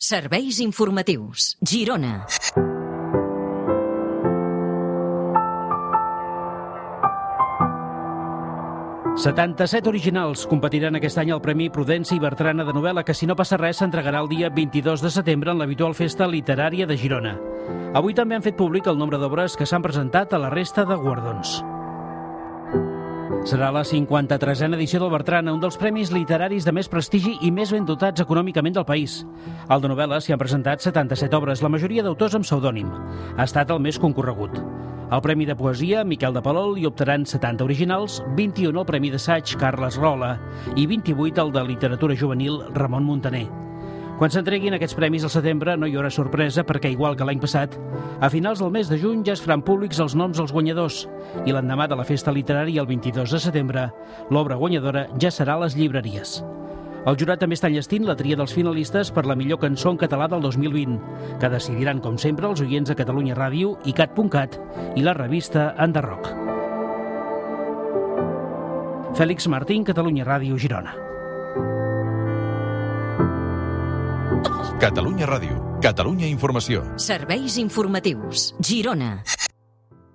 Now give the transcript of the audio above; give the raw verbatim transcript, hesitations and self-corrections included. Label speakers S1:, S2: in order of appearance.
S1: Serveis informatius. Girona.
S2: setanta-set originals competiran aquest any al Premi Prudència i Bertrana de novel·la, que si no passa res s'entregarà el dia vint-i-dos de setembre en l'habitual festa literària de Girona. Avui també han fet públic el nombre d'obres que s'han presentat a la resta de guardons. Serà la cinquanta-tresena edició del Bertrana, un dels premis literaris de més prestigi i més ben dotats econòmicament del país. Al de novel·la s'hi han presentat setanta-set obres, la majoria d'autors amb pseudònim. Ha estat el més concorregut. Al Premi de Poesia, Miquel de Palol, hi optaran setanta originals, vint-i-un al Premi d'Assaig, Carles Rola, i vint-i-vuit al de Literatura Juvenil, Ramon Muntaner. Quan s'entreguin aquests premis al setembre no hi haurà sorpresa perquè, igual que l'any passat, a finals del mes de juny ja es faran públics els noms dels guanyadors i l'endemà de la festa literària, el vint-i-dos de setembre, l'obra guanyadora ja serà a les llibreries. El jurat també està enllestint la tria dels finalistes per la millor cançó en català del dos mil vint, que decidiran, com sempre, els oients de Catalunya Ràdio, i cat punt cat i la revista Enderroc. Fèlix Martín, Catalunya Ràdio, Girona.
S3: Catalunya Ràdio, Catalunya Informació.
S1: Serveis informatius. Girona.